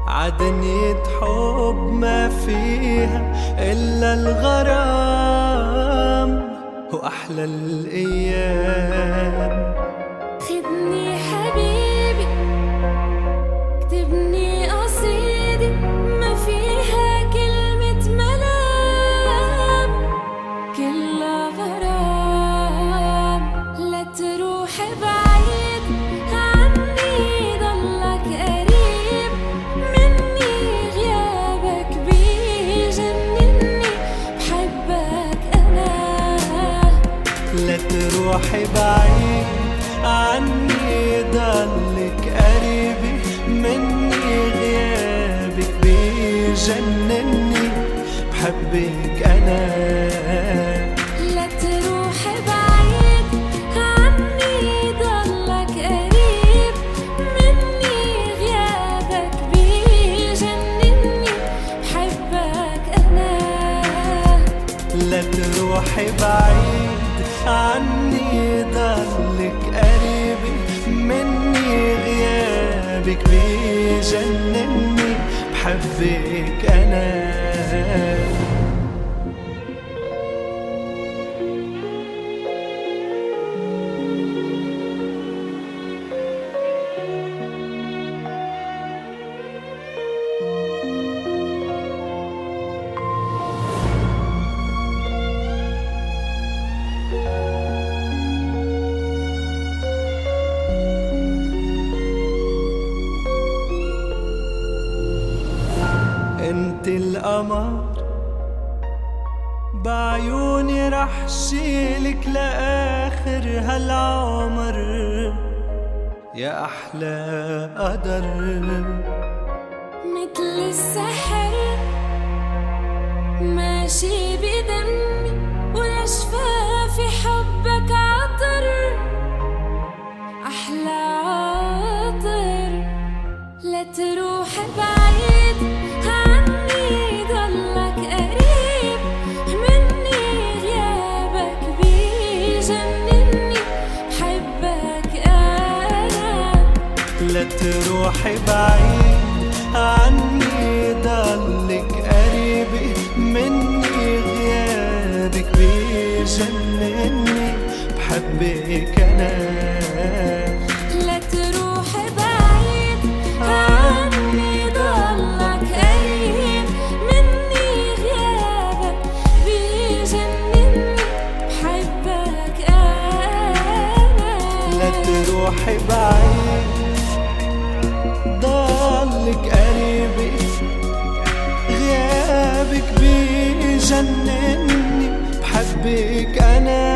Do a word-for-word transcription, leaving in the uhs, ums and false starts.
عدنية حب ما فيها إلا الغرام وأحلى الأيام. خدني حبيبي اكتبني قصيدة ما فيها كلمة ملام، كلها غرام. لا تروح بعيد عني ضلك قريب مني، غيابك بيجنني بحبك أنا. لا تروحي بعيد عني ضلك قريبي مني، غيابك بيجنني بحبك أنا. لا تروح بعيد عني ضلك قريب مني، غيابك بيجنني بحبك أنا. لا تروحي بعيد عني ضلك قريبي مني، غيابك بيجنني بحبك أنا. انت القمر بعيوني رح شيلك لآخر هالعمر، يا أحلى قدر. مثل السحر ماشي بدمي ولشفافي حبك عطر، أحلى عطر. لا تروح بعيد عني ضلك قريب مني، غيابك بيجنني بحبك أنا. لا تروحي بعيد عني ضلك قريبي مني، غيابك بيجنني بحبك أنا. لا تروح بعيد عني ضلك قريب مني، غيابك بيجنني بحبك أنا. لا تروحي بعيد ضلك قريبي، غيابك بيجنني بحبك أنا.